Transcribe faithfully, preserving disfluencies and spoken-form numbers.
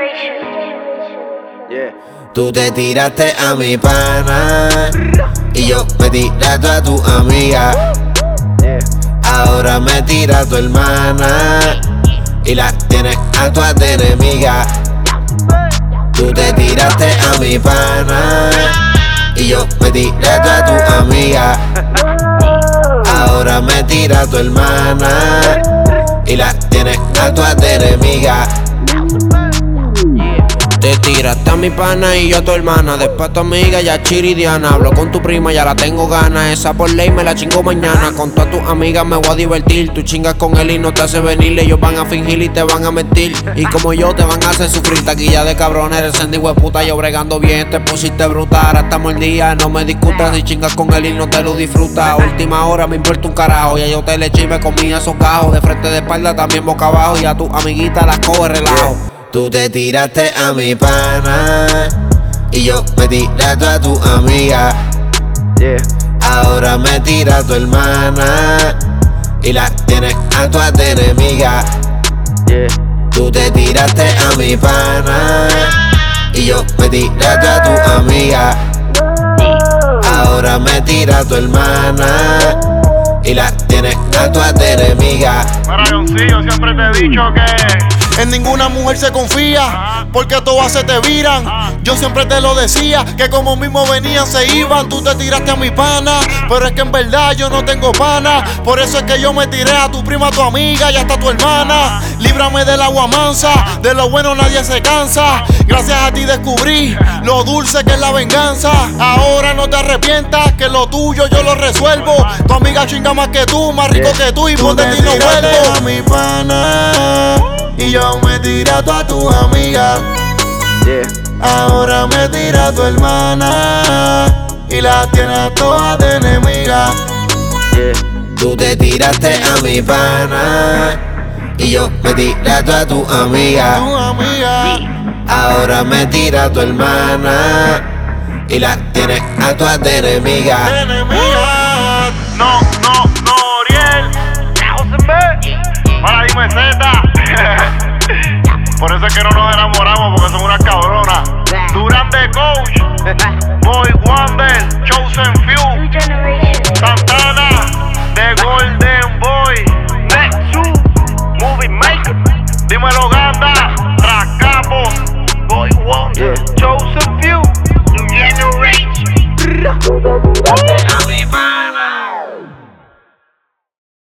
Yeah. Tú te tiraste a mi pana y yo me tiré a tu amiga. Yeah. Ahora me tira a tu hermana y la tienes a tu enemiga. Tú te tiraste a mi pana y yo me tiré a tu amiga. Ahora me tira a tu hermana y la tienes a tu enemiga. Te tiraste a mi pana y yo a tu hermana. Después a tu amiga y a Chiridiana. Hablo con tu prima, ya la tengo ganas. Esa por ley me la chingo mañana. Con todas tus amigas me voy a divertir. Tú chingas con él y no te hace venir. Ellos van a fingir y te van a mentir. Y como yo te van a hacer sufrir. Taquilla de cabrones, eres sendigo de puta. Yo bregando bien, te pusiste brutal. Ahora estamos el día, no me discutas. Si chingas con él y no te lo disfrutas. Última hora me importa un carajo. Ya yo te le eché y me comí esos gajos. De frente, de espalda, también boca abajo. Y a tu amiguita las coge relajo. Tú te tiraste a mi pana y yo me tiré a tu amiga. Yeah. Ahora me tira a tu hermana y la tienes a tu enemiga. Yeah. Tú te tiraste a mi pana y yo me tiré a tu amiga. Ahora me tira a tu hermana y la tienes a tu enemiga. Para Johncillo, siempre te he dicho que en ninguna mujer se confía, porque todas se te viran. Yo siempre te lo decía, que como mismo venían se iban. Tú te tiraste a mi pana, pero es que en verdad yo no tengo pana. Por eso es que yo me tiré a tu prima, a tu amiga y hasta a tu hermana. Líbrame del agua mansa, de lo bueno nadie se cansa. Gracias a ti descubrí lo dulce que es la venganza. Ahora no te arrepientas, que lo tuyo yo lo resuelvo. Tu amiga chinga más que tú, más rico que tú y por de ti no vuelvo. A mi pana y yo me tiré a toda tu amiga. Yeah. Ahora me tira a tu hermana y la tienes toda de enemiga. Yeah. Tú te tiraste a mi pana y yo me tiré a tu amiga. Tu amiga. Ahora me tira a tu hermana y la tienes a tu enemiga. De enemiga. no, no, no, Oriel. Para dime Z. Por eso es que no nos enamoramos, porque son unas cabronas. Durán de Coach, Boy Wonder, Chosen Few, Santana, The Golden Boy, Nexu, Movie Maker, dímelo Ganda, Tracapos, Boy Wonder, Chosen Few, New Generation. A mi